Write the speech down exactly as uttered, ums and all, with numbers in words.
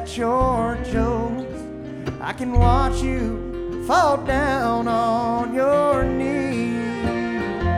at your jokes. I can watch you fall down on your knees.